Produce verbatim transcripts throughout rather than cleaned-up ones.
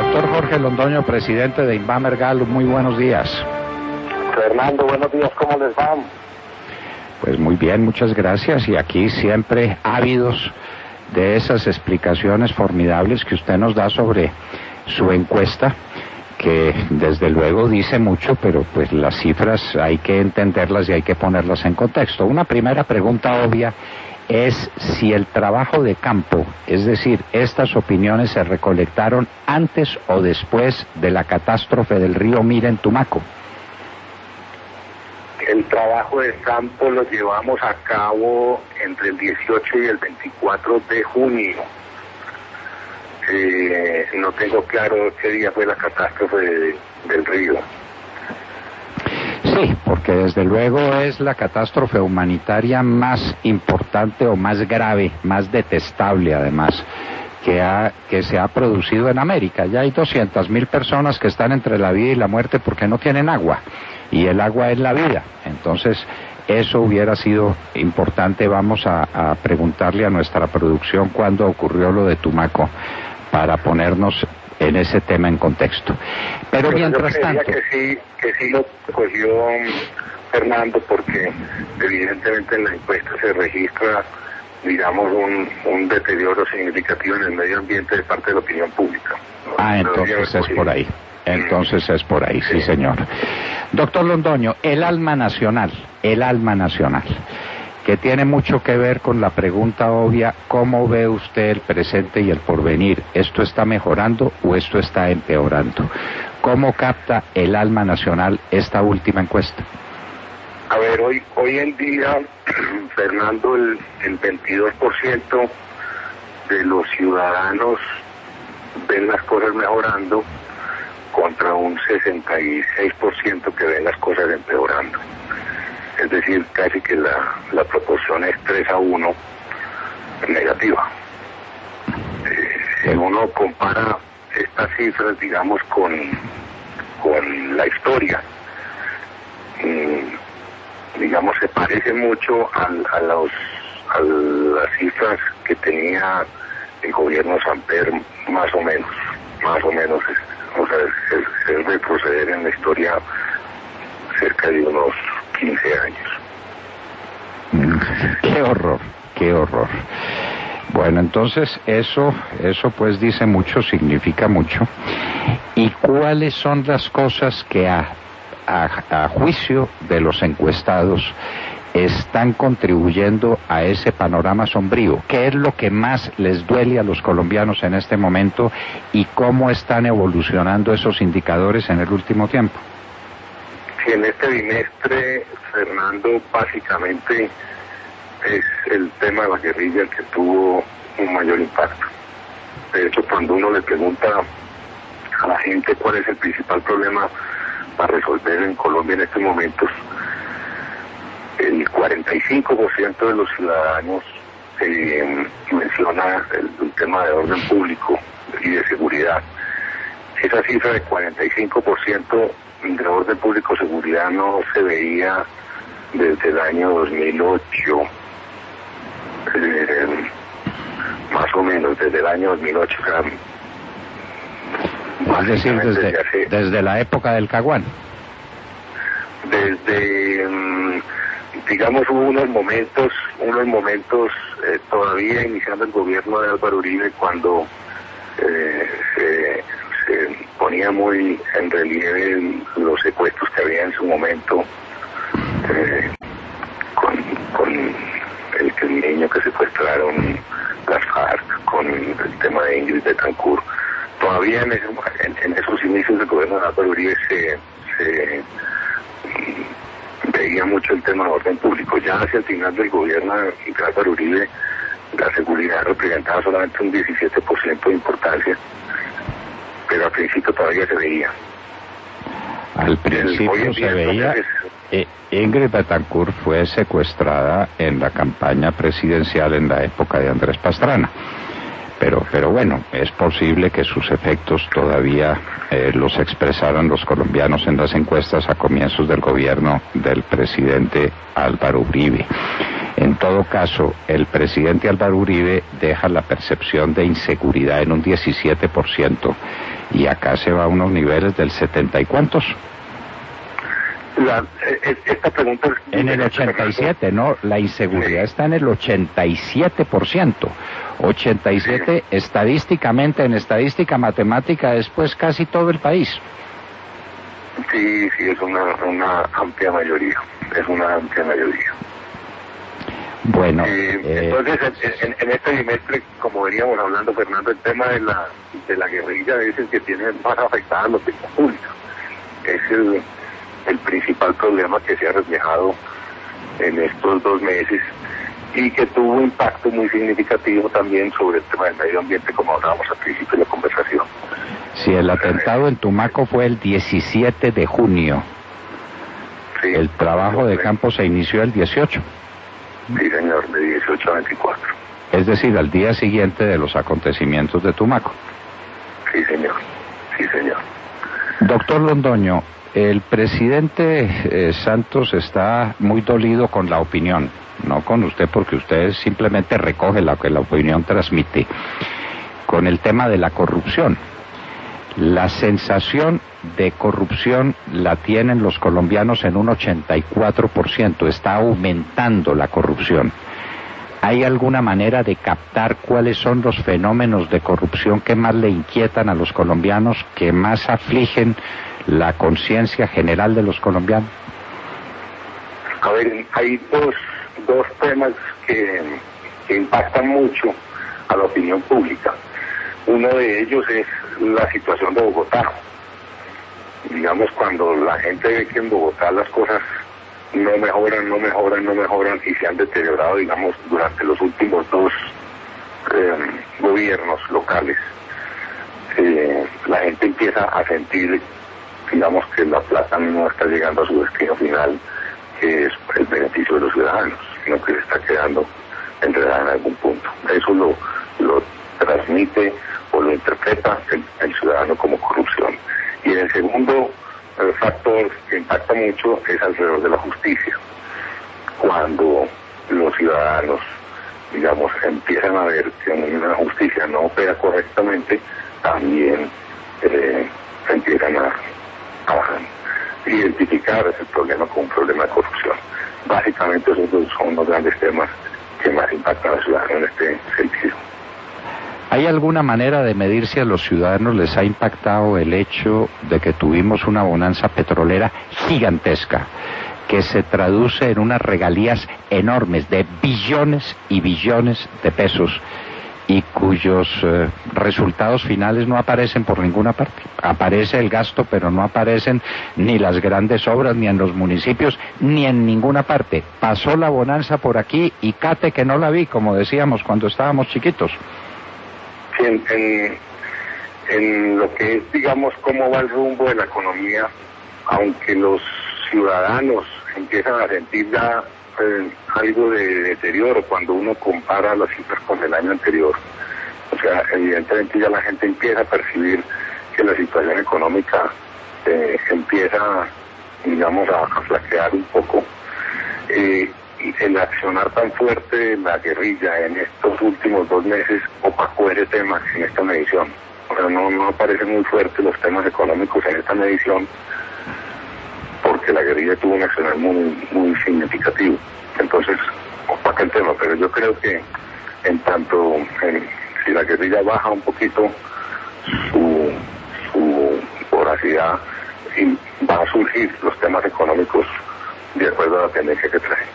Doctor Jorge Londoño, presidente de Invamergal, muy buenos días. Fernando, buenos días, ¿cómo les va? Pues muy bien, muchas gracias, y aquí siempre ávidos de esas explicaciones formidables que usted nos da sobre su encuesta, que desde luego dice mucho, pero pues las cifras hay que entenderlas y hay que ponerlas en contexto. Una primera pregunta obvia es si el trabajo de campo, es decir, estas opiniones se recolectaron antes o después de la catástrofe del río Mira en Tumaco. El trabajo de campo lo llevamos a cabo entre el dieciocho y el veinticuatro de junio. Eh, no tengo claro qué día fue la catástrofe de, del río. Sí, porque desde luego es la catástrofe humanitaria más importante o más grave, más detestable además, que, ha, que se ha producido en América. Ya hay doscientas mil personas que están entre la vida y la muerte porque no tienen agua, y el agua es la vida. Entonces, eso hubiera sido importante. Vamos a, a preguntarle a nuestra producción cuándo ocurrió lo de Tumaco, para ponernos en ese tema en contexto. Pero, Pero mientras yo tanto... que sí, que sí lo cogió Fernando, porque evidentemente en la encuesta se registra, digamos, un, un deterioro significativo en el medio ambiente de parte de la opinión pública. Ah, entonces es por ahí. Entonces es por ahí, sí, sí señor. Doctor Londoño, el alma nacional, el alma nacional, que tiene mucho que ver con la pregunta obvia, ¿cómo ve usted el presente y el porvenir? ¿Esto está mejorando o esto está empeorando? ¿Cómo capta el alma nacional esta última encuesta? A ver, hoy hoy en día, Fernando, el, el veintidós por ciento de los ciudadanos ven las cosas mejorando contra un sesenta y seis por ciento que ven las cosas empeorando. Es decir, casi que la, la proporción es tres a uno negativa. Eh, si uno compara estas cifras, digamos, con, con la historia, mm, digamos, se parece mucho a, a, los, a las cifras que tenía el gobierno Samper, más o menos, más o menos, es, o sea, es, es, es retroceder en la historia cerca de unos quince años. Qué horror, qué horror. Bueno, entonces eso, eso pues dice mucho, significa mucho. ¿Y cuáles son las cosas que a, a, a juicio de los encuestados están contribuyendo a ese panorama sombrío? ¿Qué es lo que más les duele a los colombianos en este momento y cómo están evolucionando esos indicadores en el último tiempo? Sí, en este bimestre, Fernando, básicamente es el tema de la guerrilla el que tuvo un mayor impacto. De hecho, cuando uno le pregunta a la gente cuál es el principal problema para resolver en Colombia en estos momentos, el cuarenta y cinco por ciento de los ciudadanos eh, menciona el, el tema de orden público y de seguridad. Esa cifra de cuarenta y cinco por ciento de orden público y seguridad no se veía desde el año dos mil ocho, eh, más o menos desde el año dos mil ocho. O sea, es decir, desde, desde, hace, desde la época del Caguán. Desde, um, digamos, hubo unos momentos, unos momentos eh, todavía iniciando el gobierno de Álvaro Uribe, cuando eh, se... se ponía muy en relieve los secuestros que había en su momento, eh, con, con el, el niño que secuestraron las FARC, con el tema de Ingrid Betancourt. Todavía en, ese, en, en esos inicios del gobierno de Álvaro Uribe se, se mm, veía mucho el tema de orden público. Ya hacia el final del gobierno de Álvaro Uribe, la seguridad representaba solamente un diecisiete por ciento de importancia, pero al principio todavía se veía. Al principio se veía. Eh, Ingrid Betancourt fue secuestrada en la campaña presidencial en la época de Andrés Pastrana. Pero, pero bueno, es posible que sus efectos todavía eh, los expresaran los colombianos en las encuestas a comienzos del gobierno del presidente Álvaro Uribe. En todo caso, el presidente Álvaro Uribe deja la percepción de inseguridad en un diecisiete por ciento y acá se va a unos niveles del setenta y cuántos. La, esta pregunta es en el ochenta y siete, ¿no? La inseguridad sí. Está en el ochenta y siete por ciento. ochenta y siete sí. Estadísticamente, en estadística matemática, es pues casi todo el país. Sí, sí, es una, una amplia mayoría. Es una amplia mayoría. Bueno. Eh, eh, entonces, en, en este trimestre, como veníamos hablando, Fernando, el tema de la, de la guerrilla es el que tiene más afectada a la opinión pública. Es el... el principal problema que se ha reflejado en estos dos meses y que tuvo un impacto muy significativo también sobre el tema del medio ambiente, como hablábamos al principio de la conversación. Sí, el atentado en Tumaco fue el diecisiete de junio. Sí, el trabajo de campo se inició el dieciocho. Sí, señor, de dieciocho a veinticuatro. Es decir, al día siguiente de los acontecimientos de Tumaco. Sí, señor. Sí, señor. Doctor Londoño, el presidente eh, Santos está muy dolido con la opinión, no con usted porque usted simplemente recoge lo que la opinión transmite, con el tema de la corrupción. La sensación de corrupción la tienen los colombianos en un ochenta y cuatro por ciento, está aumentando la corrupción. ¿Hay alguna manera de captar cuáles son los fenómenos de corrupción que más le inquietan a los colombianos, que más afligen la conciencia general de los colombianos? A ver, hay dos, dos temas que, que impactan mucho a la opinión pública. Uno de ellos es la situación de Bogotá. Digamos, cuando la gente ve que en Bogotá las cosas no mejoran, no mejoran, no mejoran y se han deteriorado, digamos, durante los últimos dos eh, gobiernos locales, eh, la gente empieza a sentir, digamos, que la plata no está llegando a su destino final, que es el beneficio de los ciudadanos, sino que se está quedando enredada en algún punto. Eso lo, lo transmite o lo interpreta el, el ciudadano como corrupción. Y el segundo eh, factor que impacta mucho es alrededor de la justicia. Cuando los ciudadanos, digamos, empiezan a ver que una justicia no opera correctamente, también eh, empiezan a a identificar ese problema como un problema de corrupción. Básicamente esos dos son los grandes temas que más impactan a los ciudadanos en este sentido. ¿Hay alguna manera de medir si a los ciudadanos les ha impactado el hecho de que tuvimos una bonanza petrolera gigantesca, que se traduce en unas regalías enormes de billones y billones de pesos, y cuyos eh, resultados finales no aparecen por ninguna parte? Aparece el gasto, pero no aparecen ni las grandes obras, ni en los municipios, ni en ninguna parte. Pasó la bonanza por aquí y cate que no la vi, como decíamos cuando estábamos chiquitos. Sí, en, en, en lo que es, digamos, cómo va el rumbo de la economía, aunque los ciudadanos empiezan a sentir ya Eh, algo de deterioro cuando uno compara las cifras con el año anterior. O sea, evidentemente ya la gente empieza a percibir que la situación económica eh, empieza, digamos, a, a flaquear un poco. Eh, y el accionar tan fuerte de la guerrilla en estos últimos dos meses opacó ese tema en esta medición. O sea, no, no aparecen muy fuertes los temas económicos en esta medición, porque la guerrilla tuvo un accionar muy, muy significativo. Entonces, opaca el tema, pero yo creo que en tanto, en, si la guerrilla baja un poquito su, su voracidad, y van a surgir los temas económicos de acuerdo a la tendencia que trae.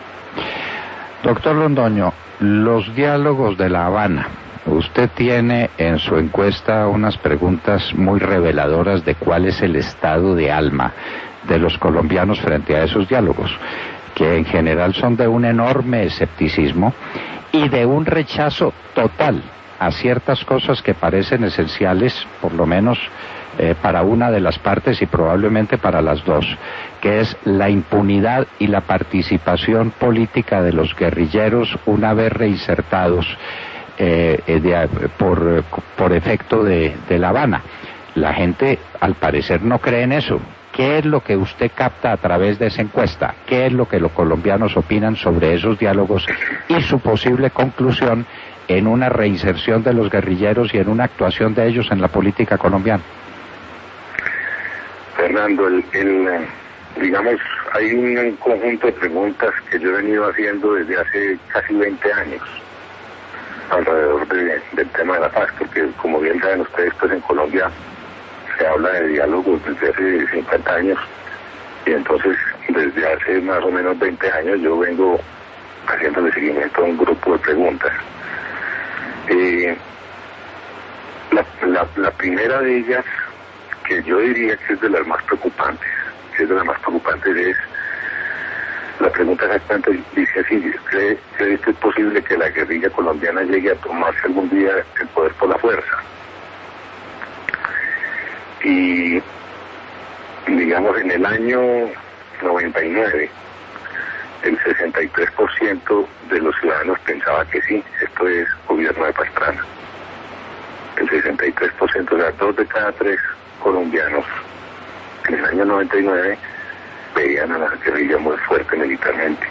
Doctor Londoño, los diálogos de La Habana. Usted tiene en su encuesta unas preguntas muy reveladoras de cuál es el estado de alma de los colombianos frente a esos diálogos, que en general son de un enorme escepticismo y de un rechazo total a ciertas cosas que parecen esenciales, por lo menos eh, para una de las partes y probablemente para las dos, que es la impunidad y la participación política de los guerrilleros una vez reinsertados eh, de, por, por efecto de, de La Habana. La gente al parecer no cree en eso. ¿Qué ¿qué es lo que usted capta a través de esa encuesta? ¿Qué es lo que los colombianos opinan sobre esos diálogos y su posible conclusión en una reinserción de los guerrilleros y en una actuación de ellos en la política colombiana? Fernando, el, el, digamos, hay un conjunto de preguntas que yo he venido haciendo desde hace casi veinte años alrededor de, del tema de la paz, porque como bien saben ustedes, pues en Colombia se habla de diálogos desde hace cincuenta años, y entonces desde hace más o menos veinte años yo vengo haciéndole seguimiento a un grupo de preguntas. Eh, la, la, la primera de ellas, que yo diría que es de las más preocupantes, que es de las más preocupantes, es la pregunta exactamente, dice así: ¿cree, ¿cree que es posible que la guerrilla colombiana llegue a tomarse algún día el poder por la fuerza? Y digamos, en el año noventa y nueve, el sesenta y tres por ciento de los ciudadanos pensaba que sí, esto es gobierno de Pastrana. El sesenta y tres por ciento, o sea, dos de cada tres colombianos en el año noventa y nueve veían a la guerrilla muy fuerte militarmente.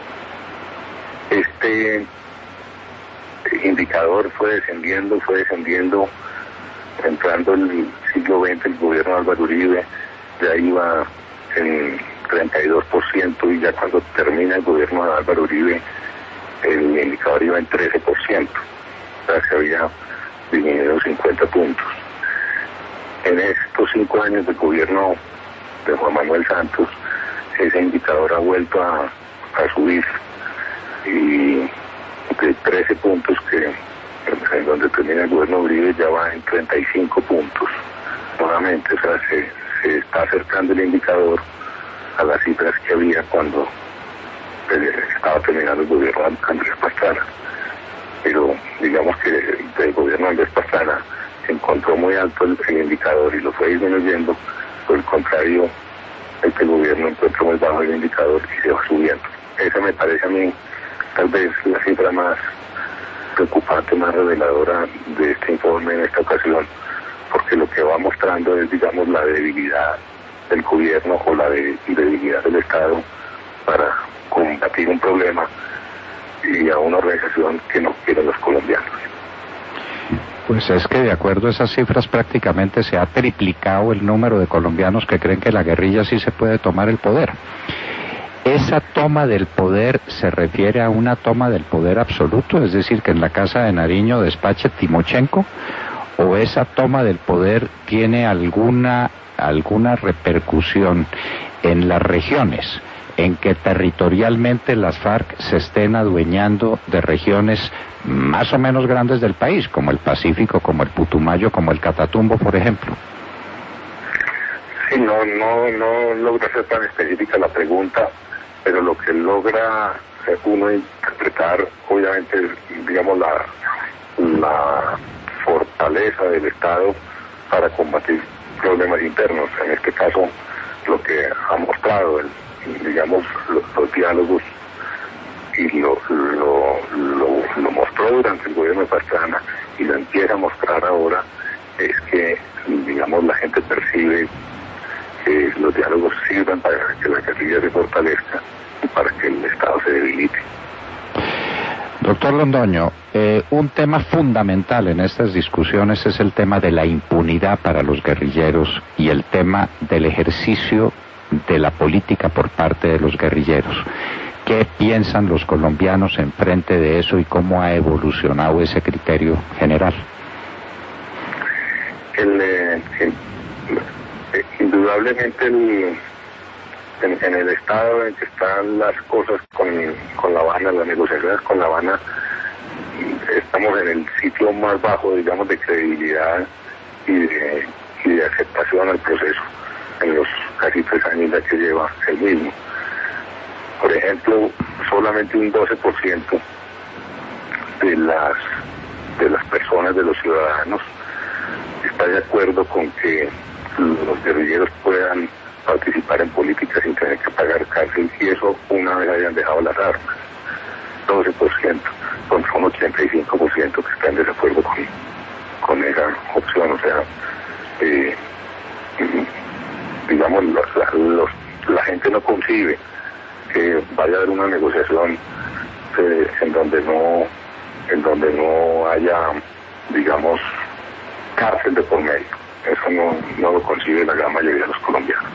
Este indicador fue descendiendo, fue descendiendo, entrando en el siglo veinte el gobierno de Álvaro Uribe ya iba en treinta y dos por ciento, y ya cuando termina el gobierno de Álvaro Uribe el indicador iba en trece por ciento, o sea, se había disminuido cincuenta puntos. En estos cinco años del gobierno de Juan Manuel Santos, ese indicador ha vuelto a, a subir, y de trece puntos que en donde termina el gobierno Uribe ya va en treinta y cinco puntos nuevamente, o sea, se, se está acercando el indicador a las cifras que había cuando eh, estaba terminando el gobierno de Andrés Pastrana. Pero digamos que del gobierno de Andrés Pastrana se encontró muy alto el, el indicador y lo fue disminuyendo. Por el contrario, este gobierno encontró muy bajo el indicador y se va subiendo. Esa me parece a mí tal vez la cifra más preocupante, más reveladora de este informe en esta ocasión, porque lo que va mostrando es, digamos, la debilidad del gobierno o la de, debilidad del Estado para combatir un problema y a una organización que no quieren los colombianos. Pues es que de acuerdo a esas cifras prácticamente se ha triplicado el número de colombianos que creen que la guerrilla sí se puede tomar el poder. ¿Esa toma del poder se refiere a una toma del poder absoluto, es decir, que en la Casa de Nariño despache Timochenko? ¿O esa toma del poder tiene alguna, alguna repercusión en las regiones, en que territorialmente las FARC se estén adueñando de regiones más o menos grandes del país, como el Pacífico, como el Putumayo, como el Catatumbo, por ejemplo? Sí, no, no, no logra ser tan específica la pregunta, pero lo que logra uno interpretar, obviamente, digamos, la, la fortaleza del Estado para combatir problemas internos. En este caso, lo que ha mostrado, el, digamos, los, los diálogos, y lo, lo, lo, lo mostró durante el gobierno de Pastrana y lo empieza a mostrar ahora, es que, digamos, la gente percibe que los diálogos sirvan para que la guerrilla se fortalezca y para que el Estado se debilite. Doctor Londoño, eh, un tema fundamental en estas discusiones es el tema de la impunidad para los guerrilleros y el tema del ejercicio de la política por parte de los guerrilleros. ¿Qué piensan los colombianos en frente de eso y cómo ha evolucionado ese criterio general? El, eh, el, eh, indudablemente el, en, en el estado en que están las cosas con, con La Habana, las negociaciones con La Habana, estamos en el sitio más bajo, digamos, de credibilidad y de, y de aceptación al proceso en los casi tres años ya que lleva el mismo. Por ejemplo, solamente un doce por ciento de las de las personas, de los ciudadanos, está de acuerdo con que los guerrilleros puedan participar en política sin tener que pagar cárcel, y eso una vez hayan dejado las armas. doce por ciento, contra un ochenta y cinco por ciento que está en desacuerdo con, con esa opción. O sea, eh, digamos, la, la, los, la gente no concibe que vaya a haber una negociación eh, en donde no en donde no haya, digamos, cárcel de por medio. Eso no, no lo concibe la gran mayoría de los colombianos.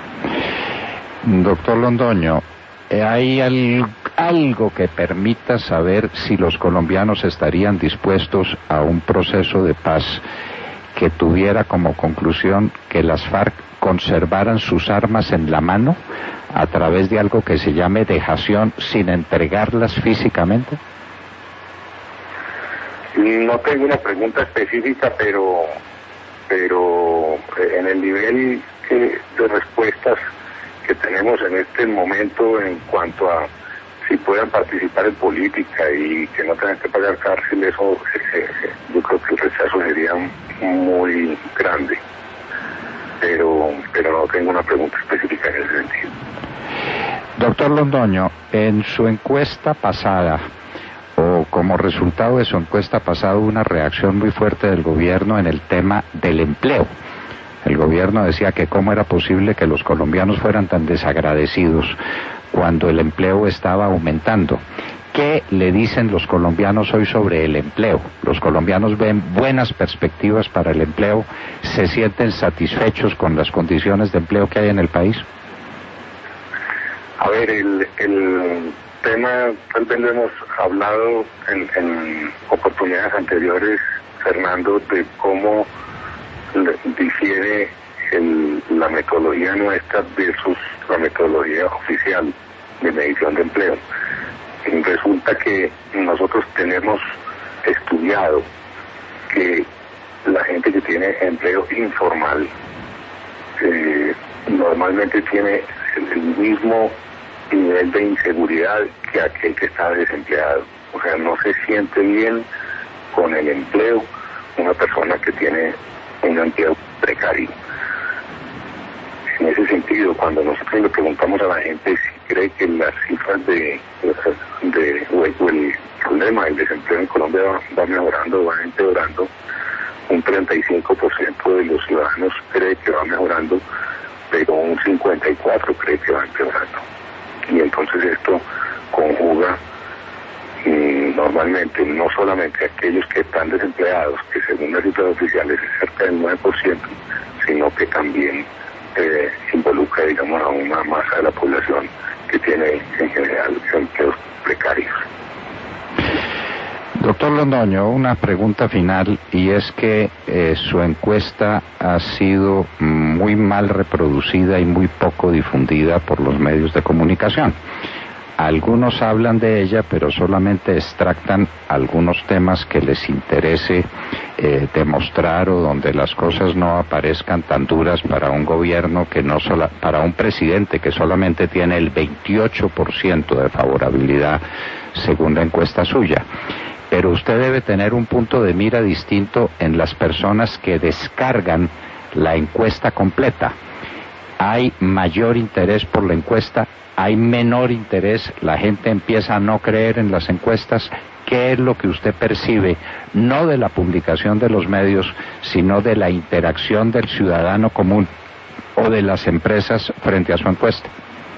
Doctor Londoño, ¿hay al, algo que permita saber si los colombianos estarían dispuestos a un proceso de paz que tuviera como conclusión que las FARC conservaran sus armas en la mano a través de algo que se llame dejación sin entregarlas físicamente? No tengo una pregunta específica, pero pero en el nivel que, de respuestas que tenemos en este momento en cuanto a si puedan participar en política y que no tengan que pagar cárcel, eso eh, yo creo que el rechazo sería muy grande, pero pero no tengo una pregunta específica en ese sentido. Doctor Londoño, en su encuesta pasada, o como resultado de su encuesta pasada, hubo una reacción muy fuerte del gobierno en el tema del empleo. El gobierno decía que cómo era posible que los colombianos fueran tan desagradecidos cuando el empleo estaba aumentando. ¿Qué le dicen los colombianos hoy sobre el empleo? ¿Los colombianos ven buenas perspectivas para el empleo? ¿Se sienten satisfechos con las condiciones de empleo que hay en el país? A ver, el, el tema tal vez lo hemos hablado en, en oportunidades anteriores, Fernando, de cómo difiere el, la metodología nuestra versus la metodología oficial de medición de empleo. Y resulta que nosotros tenemos estudiado que la gente que tiene empleo informal eh, normalmente tiene el, el mismo nivel de inseguridad que aquel que está desempleado. O sea, no se siente bien con el empleo una persona que tiene un empleo precario. En ese sentido, cuando nosotros le preguntamos a la gente si cree que las cifras de, de o, el, o el problema del desempleo en Colombia va, va mejorando, va empeorando, un treinta y cinco por ciento de los ciudadanos cree que va mejorando, pero un cincuenta y cuatro por ciento cree que va empeorando. Y entonces esto conjuga mm, normalmente no solamente aquellos que están desempleados, que según las cifras oficiales es cerca del nueve por ciento, sino que también eh, involucra, digamos, a una masa de la población que tiene en general empleos precarios. Doctor Londoño, una pregunta final, y es que eh, su encuesta ha sido muy mal reproducida y muy poco difundida por los medios de comunicación. Algunos hablan de ella, pero solamente extractan algunos temas que les interese eh, demostrar o donde las cosas no aparezcan tan duras para un gobierno que no sola, para un presidente que solamente tiene el veintiocho por ciento de favorabilidad según la encuesta suya. Pero usted debe tener un punto de mira distinto en las personas que descargan la encuesta completa. Hay mayor interés por la encuesta, hay menor interés, la gente empieza a no creer en las encuestas. ¿Qué es lo que usted percibe, no de la publicación de los medios, sino de la interacción del ciudadano común o de las empresas frente a su encuesta?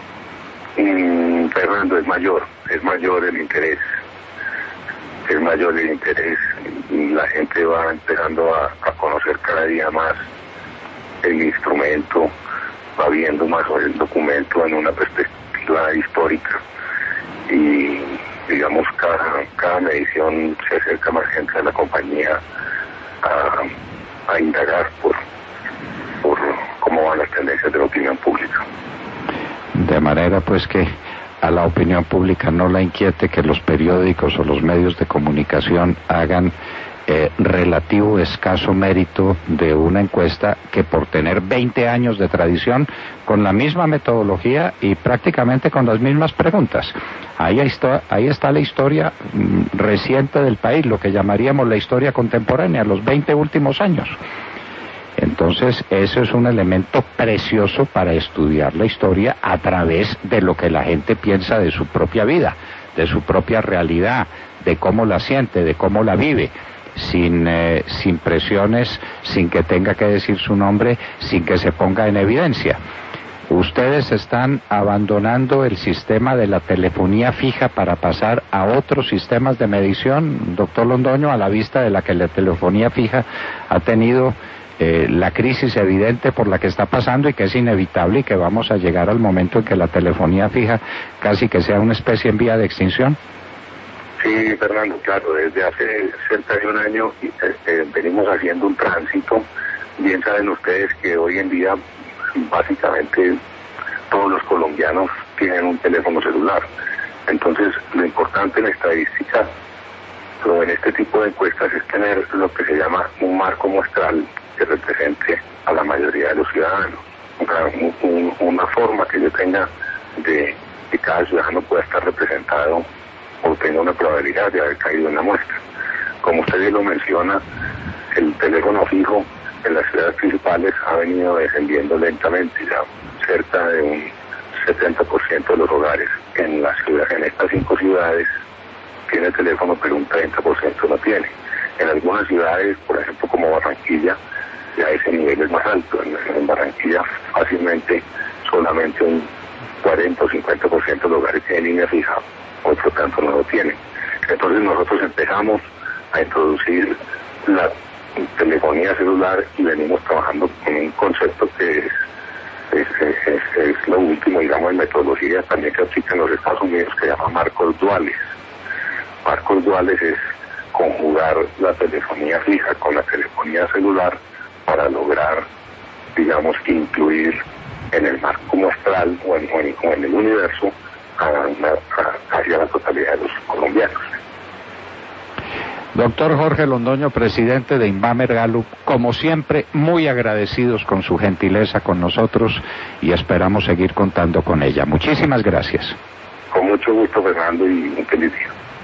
Mm, Fernando, es mayor, es mayor el interés. Es mayor el interés, la gente va empezando a, a conocer cada día más el instrumento, va viendo más sobre el documento en una perspectiva histórica y, digamos, cada, cada medición se acerca más gente de la compañía a, a indagar por, por cómo van las tendencias de la opinión pública. De manera pues que a la opinión pública no la inquiete que los periódicos o los medios de comunicación hagan eh, relativo escaso mérito de una encuesta que por tener veinte años de tradición, con la misma metodología y prácticamente con las mismas preguntas. Ahí está, ahí está la historia mm, reciente del país, lo que llamaríamos la historia contemporánea, los veinte últimos años. Entonces, eso es un elemento precioso para estudiar la historia a través de lo que la gente piensa de su propia vida, de su propia realidad, de cómo la siente, de cómo la vive. sin, eh, sin presiones, sin que tenga que decir su nombre, sin que se ponga en evidencia. Ustedes están abandonando el sistema de la telefonía fija para pasar a otros sistemas de medición, doctor Londoño, a la vista de la que la telefonía fija ha tenido eh, la crisis evidente por la que está pasando y que es inevitable y que vamos a llegar al momento en que la telefonía fija casi que sea una especie en vía de extinción. Sí, Fernando, claro, desde hace cerca de un año eh, venimos haciendo un tránsito. Bien saben ustedes que hoy en día básicamente todos los colombianos tienen un teléfono celular. Entonces, lo importante en la estadística, pero en este tipo de encuestas, es tener lo que se llama un marco muestral que represente a la mayoría de los ciudadanos. Una, un, una forma que yo tenga de que cada ciudadano pueda estar representado o tenga una probabilidad de haber caído en la muestra. Como usted bien lo menciona, el teléfono fijo en las ciudades principales ha venido descendiendo lentamente, ya cerca de un setenta por ciento de los hogares en las ciudades, en estas cinco ciudades tiene teléfono, pero un treinta por ciento no tiene. En algunas ciudades, por ejemplo como Barranquilla, ya ese nivel es más alto. En, en Barranquilla fácilmente solamente un cuarenta o cincuenta por ciento de los hogares tienen línea fija, otro tanto no lo tienen. Entonces nosotros empezamos a introducir la telefonía celular y venimos trabajando con un concepto que es, es, es, es lo último, digamos, en metodología también que aplica en los Estados Unidos, que se llama marcos duales. Marcos duales es conjugar la telefonía fija con la telefonía celular para lograr, digamos, incluir en el marco muestral o en, o en, o en el universo a, a, hacia la totalidad de los colombianos. Doctor Jorge Londoño, presidente de Invamer Gallup, como siempre, muy agradecidos con su gentileza con nosotros y esperamos seguir contando con ella. Muchísimas gracias. Con mucho gusto, Fernando, y un feliz día.